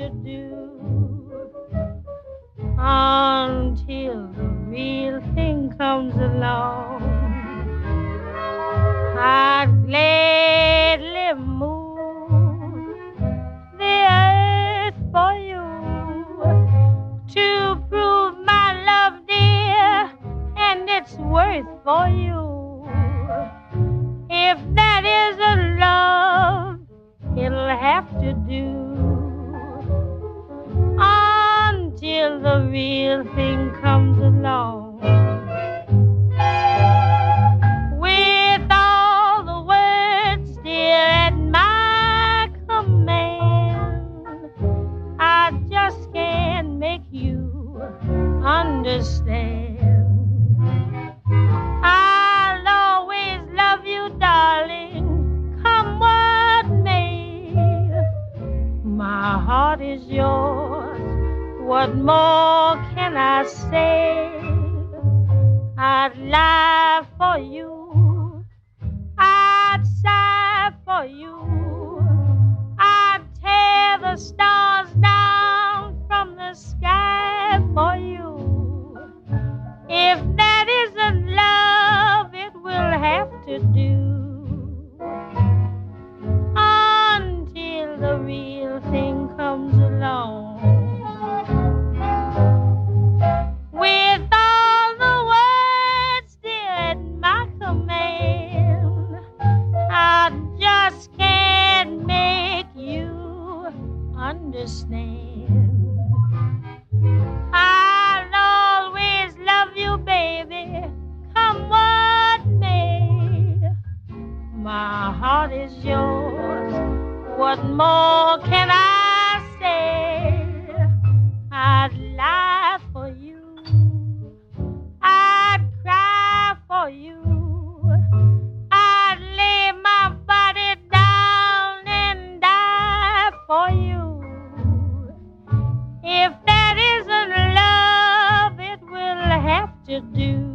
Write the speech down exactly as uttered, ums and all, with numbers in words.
to do until the real thing comes along. I'd gladly move the earth for you to prove my love, dear, and its worth for you. If that isn't love, it'll have to do until the real thing comes along. With all the words, dear, at my command, I just can't make you understand. I'll always love you, darling, come what may. My heart is yours, what more can I say? I'd lie for you, I'd sigh for you, I'd tear the stars down from the sky for you. If that isn't love, it will have to do until the real thing comes along. With all the words, dear, at my command, I just can't make you understand. I'll always love you, baby, come what may. My heart is yours, what more can I say? I'd lie for you, I'd cry for you, I'd lay my body down and die for you. If that isn't love, it will have to do